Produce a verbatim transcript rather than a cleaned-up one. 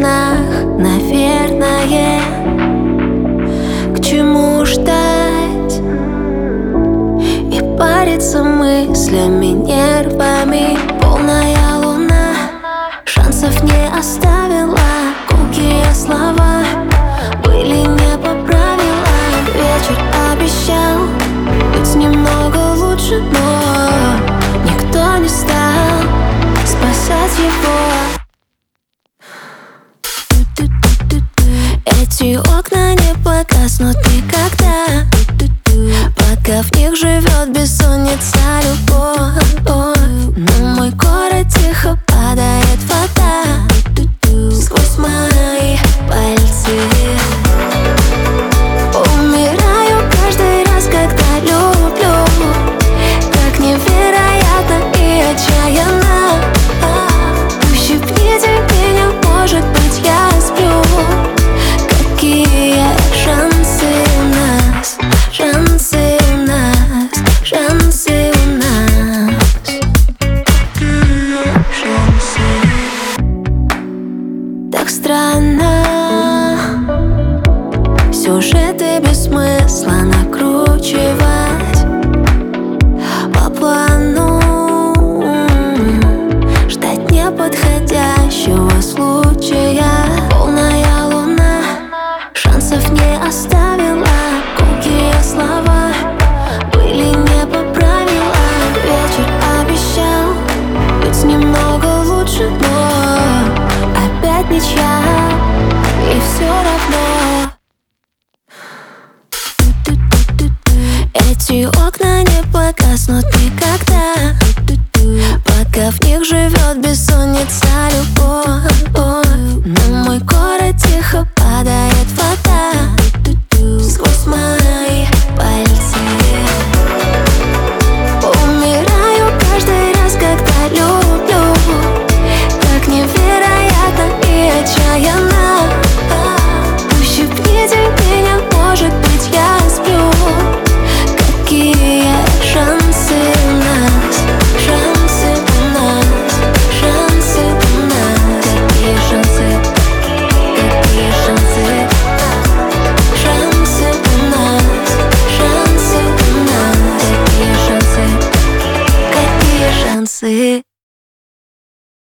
снах, наверное. К чему ждать и париться мыслями, нервами? Полная луна шансов не оставила. Гулкие слова были не по правилам. Вечер обещал быть немного лучше, но никто не стал спасать его. Эти окна не погаснут никогда, пока в них живет бессонница, любовь. Но мой город тихо падает вода сквозь мои пальцы. Умираю каждый раз, когда люблю, так невероятно и отчаянно. Ущипните меня, может быть, я сплю. Какие шансы у нас, шансы у нас, шансы у нас. Какие шансы? Так странно, сюжеты без смысла накручивать по плану, ждать неподходящего случая. Полная луна шансов не оставила. Гулкие слова были не по правилам. Вечер обещал быть немного лучше, но опять ничья, и все равно. Эти окна не погаснут никогда, пока в них живет бессонница, любовь. Но мой город тихо падает вода сквозь мои пальцы. Умираю каждый раз, когда люблю, так невероятно и отчаянно. Ущипните меня, может быть, я сплю. Какие шансы у нас, шансы у нас, шансы у нас. Какие шансы, какие шансы, шансы у нас, шансы у нас. Какие шансы, какие шансы.